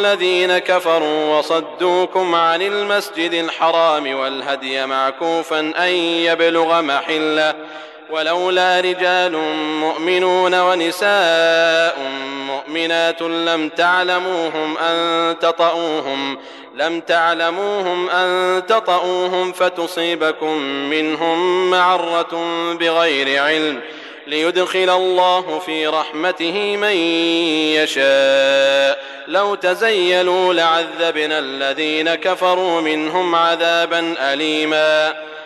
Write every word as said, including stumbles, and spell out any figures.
الذين كفروا وصدوكم عن المسجد الحرام والهدي معكوفا أن يبلغ محله ولولا رجال مؤمنون ونساء مؤمنات لم تعلموهم أن تطؤوهم لم تعلموهم أن تطؤوهم فتصيبكم منهم معرة بغير علم ليدخل الله في رحمته من يشاء لو تزيلوا لعذبنا الذين كفروا منهم عذابا أليما